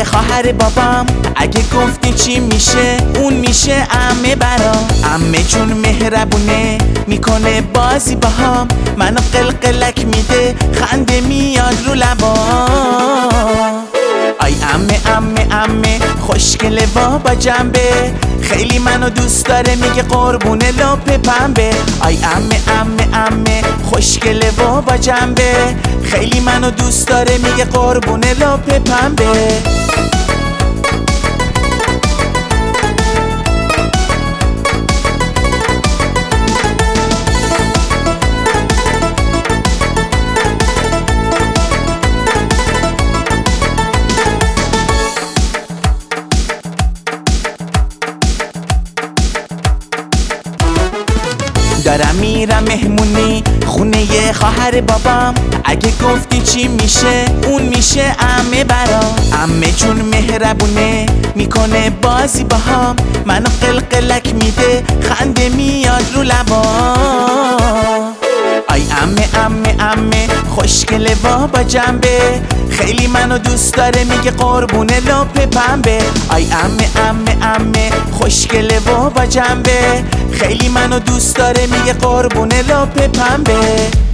خواهر بابام، اگه گفتی چی میشه اون میشه عمه برام. عمه چون مهربونه میکنه بازی باهام، منو قلقلک میده خنده میاد رو لبام. آی عمه خوشگله و با جنبه، خیلی منو دوست داره میگه قربونه لپ پنبه. آی عمه خوشگله و با جنبه، خیلی منو دوست داره میگه قربونه لپ پنبه. دارم میرم مهمونی خونه خواهر بابام، اگه گفتی چی میشه اون میشه عمه برام. عمه چون مهربونه میکنه بازی باهام، منو قلقلک میده خنده میاد رو لبام. آی عمه خوشگله و با جنبه، خیلی منو دوست داره میگه قربونه لپ پنبه. آی عمه خوشگله و با جنبه، خیلی منو دوست داره میگه قربونه لپ پنبه.